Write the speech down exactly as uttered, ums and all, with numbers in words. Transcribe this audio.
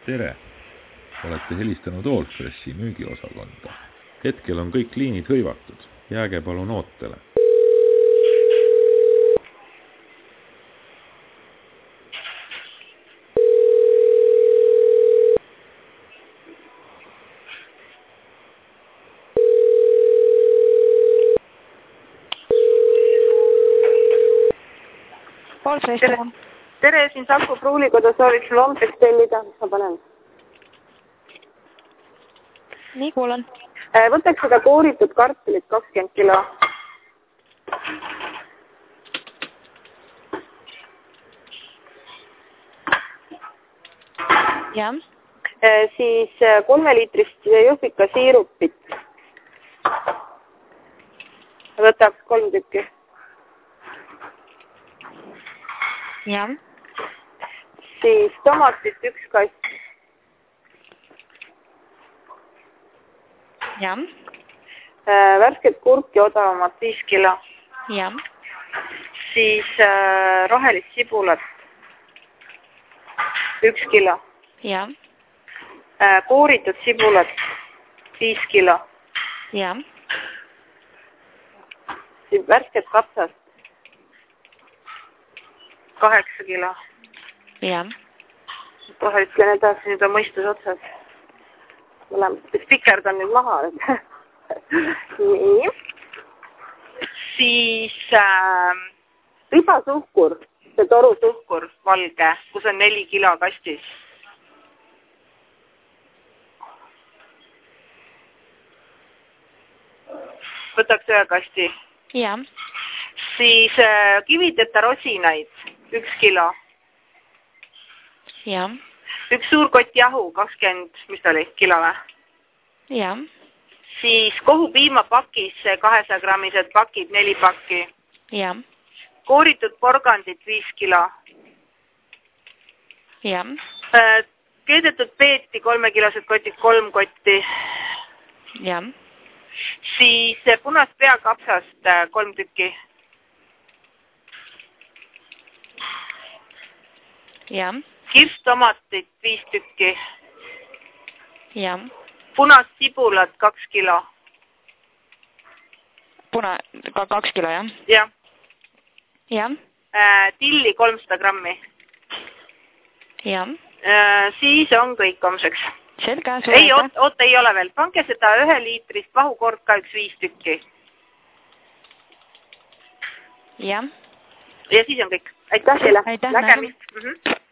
Tere! Olete helistanud Allfressi müügiosakonda. Hetkel on kõik liinid hõivatud. Jääge palun ootele. Tere, tere, siin Saku Pruulikoda sooviks lompeks tellida. Mis ma panen? Nii, kuulan. Võtaks seda kooritud kartulit kakskümmend kilo. Ja. Siis kolme liitrist Jõhvika siirupit. Võtaks kolm tükki. Ja. Siis tomatit üks kast. Ja. Värsket kurki odavamat viis kilo. Ja. Siis äh, rohelist sibulat üks kilo. Ja. Äh, kooritud sibulat viis kilo. Ja. Siis värsket kapsast kaheksa kilo. Ja. Kohe ütlen edasi, nüüd on mõistus otsas. Spikerdan nüüd maha. Nii. Siis äh, ribasuhkur, see torusuhkur, valge, kus on neli kilo kastis. Võtaks ühe kasti. Ja. Siis äh, kivideta rosinaid, üks kilo. Ja. Üks suur kott jahu, kakskümmend, mis ta oli, kilo või? Ja. Siis kohupiimapakis kahesaja grammised pakid, neli pakki. Ja. Kooritud porgandit viis kilo. Ja. Keedetud peeti kolmekilosed kotid, kolm kotti. Ja. Siis punast peakapsast kolm tükki. Ja. Kirstomatit viis tükki. Ja. Punast sibulat kaks kilo. Puna, ka kaks kilo, jah? Jah. Ja. Äh, tilli kolmsada grammi. Ja. Äh, siis on kõik homseks. Selge, suur ei, oot, oot, ei ole veel. Pange seda ühe liitrist vahukorka üks viis tükki. Ja. Ja siis on kõik. Aitäh teile. Aitäh. Nägemist. Mhm.